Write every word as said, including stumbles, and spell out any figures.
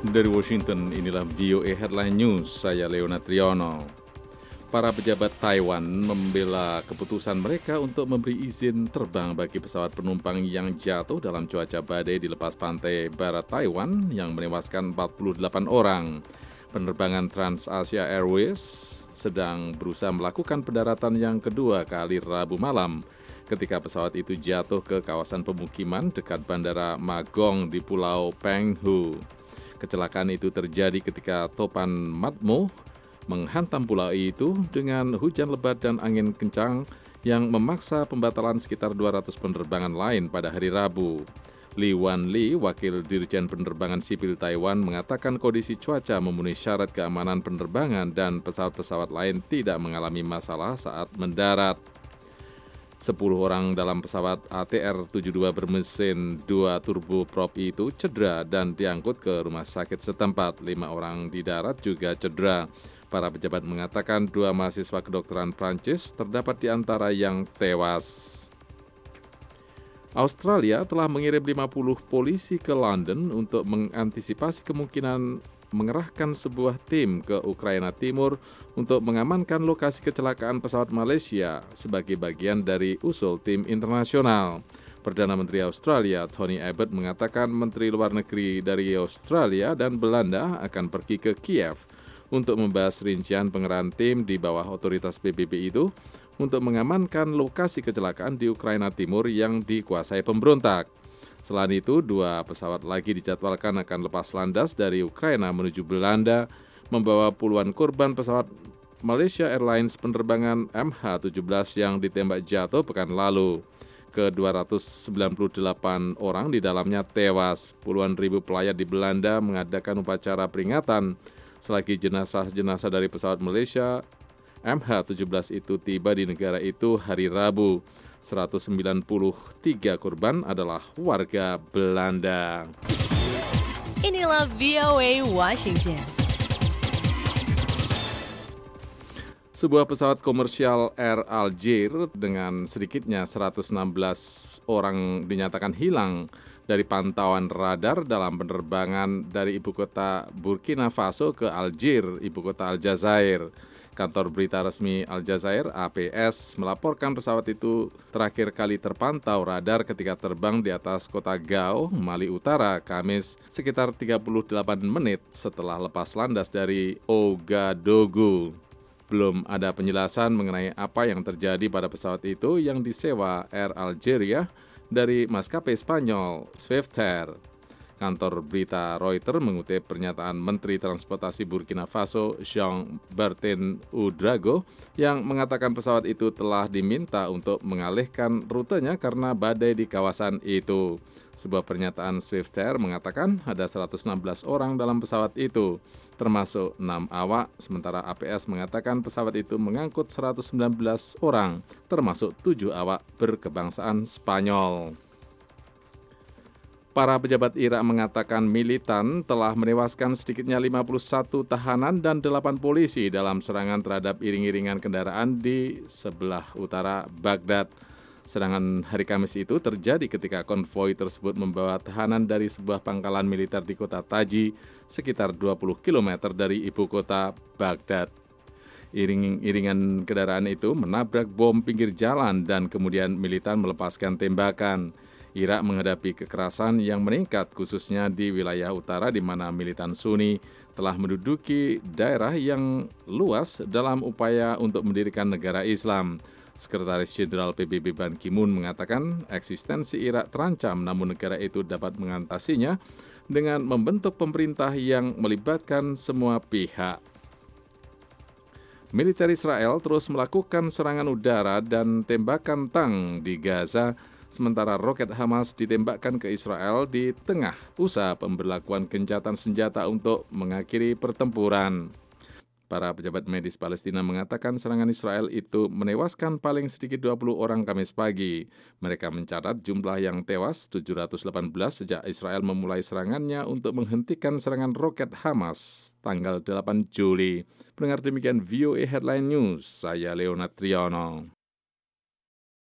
Dari Washington, inilah V O A Headline News, saya Leonard Triono. Para pejabat Taiwan membela keputusan mereka untuk memberi izin terbang bagi pesawat penumpang yang jatuh dalam cuaca badai di lepas pantai barat Taiwan yang menewaskan empat puluh delapan orang. Penerbangan TransAsia Airways sedang berusaha melakukan pendaratan yang kedua kali Rabu malam ketika pesawat itu jatuh ke kawasan pemukiman dekat Bandara Magong di Pulau Penghu. Kecelakaan itu terjadi ketika topan Matmo menghantam pulau itu dengan hujan lebat dan angin kencang yang memaksa pembatalan sekitar dua ratus penerbangan lain pada hari Rabu. Li Wanli, wakil Dirjen Penerbangan Sipil Taiwan, mengatakan kondisi cuaca memenuhi syarat keamanan penerbangan dan pesawat-pesawat lain tidak mengalami masalah saat mendarat. Sepuluh orang dalam pesawat A T R tujuh puluh dua bermesin dua turboprop itu cedera dan diangkut ke rumah sakit setempat. Lima orang di darat juga cedera. Para pejabat mengatakan dua mahasiswa kedokteran Prancis terdapat di antara yang tewas. Australia telah mengirim lima puluh polisi ke London untuk mengantisipasi kemungkinan mengerahkan sebuah tim ke Ukraina Timur untuk mengamankan lokasi kecelakaan pesawat Malaysia sebagai bagian dari usul tim internasional. Perdana Menteri Australia Tony Abbott mengatakan Menteri Luar Negeri dari Australia dan Belanda akan pergi ke Kiev untuk membahas rincian pengerahan tim di bawah otoritas P B B itu untuk mengamankan lokasi kecelakaan di Ukraina Timur yang dikuasai pemberontak. Selain itu, dua pesawat lagi dijadwalkan akan lepas landas dari Ukraina menuju Belanda, membawa puluhan korban pesawat Malaysia Airlines penerbangan M H tujuh belas yang ditembak jatuh pekan lalu. Ke dua ratus sembilan puluh delapan orang di dalamnya tewas. Puluhan ribu pelayat di Belanda mengadakan upacara peringatan selagi jenazah-jenazah dari pesawat Malaysia M H tujuh belas itu tiba di negara itu hari Rabu. seratus sembilan puluh tiga korban adalah warga Belanda. Inilah V O A Washington. Sebuah pesawat komersial Air Algérie dengan sedikitnya seratus enam belas orang dinyatakan hilang dari pantauan radar dalam penerbangan dari ibu kota Burkina Faso ke Algiers, ibu kota Aljazair. Kantor berita resmi Aljazair, A P S, melaporkan pesawat itu terakhir kali terpantau radar ketika terbang di atas kota Gao, Mali Utara, Kamis, sekitar tiga puluh delapan menit setelah lepas landas dari Ouagadougou. Belum ada penjelasan mengenai apa yang terjadi pada pesawat itu yang disewa Air Algeria dari maskapai Spanyol, Swiftair. Kantor berita Reuters mengutip pernyataan Menteri Transportasi Burkina Faso, Jean-Bertin Ouedraogo, yang mengatakan pesawat itu telah diminta untuk mengalihkan rutenya karena badai di kawasan itu. Sebuah pernyataan Swiftair mengatakan ada seratus enam belas orang dalam pesawat itu, termasuk enam awak, sementara A P S mengatakan pesawat itu mengangkut seratus sembilan belas orang, termasuk tujuh awak berkebangsaan Spanyol. Para pejabat Irak mengatakan militan telah menewaskan sedikitnya lima puluh satu tahanan dan delapan polisi dalam serangan terhadap iring-iringan kendaraan di sebelah utara Baghdad. Serangan hari Kamis itu terjadi ketika konvoi tersebut membawa tahanan dari sebuah pangkalan militer di kota Taji, sekitar dua puluh kilometer dari ibu kota Baghdad. Iring-iringan kendaraan itu menabrak bom pinggir jalan dan kemudian militan melepaskan tembakan. Irak menghadapi kekerasan yang meningkat khususnya di wilayah utara di mana militan Sunni telah menduduki daerah yang luas dalam upaya untuk mendirikan negara Islam. Sekretaris Jenderal P B B Ban Ki-moon mengatakan eksistensi Irak terancam namun negara itu dapat mengatasinya dengan membentuk pemerintah yang melibatkan semua pihak. Militer Israel terus melakukan serangan udara dan tembakan tank di Gaza, sementara roket Hamas ditembakkan ke Israel di tengah usaha pemberlakuan gencatan senjata untuk mengakhiri pertempuran. Para pejabat medis Palestina mengatakan serangan Israel itu menewaskan paling sedikit dua puluh orang Kamis pagi. Mereka mencatat jumlah yang tewas tujuh ratus delapan belas sejak Israel memulai serangannya untuk menghentikan serangan roket Hamas tanggal delapan Juli. Pendengar demikian V O A Headline News, saya Leonard Triono.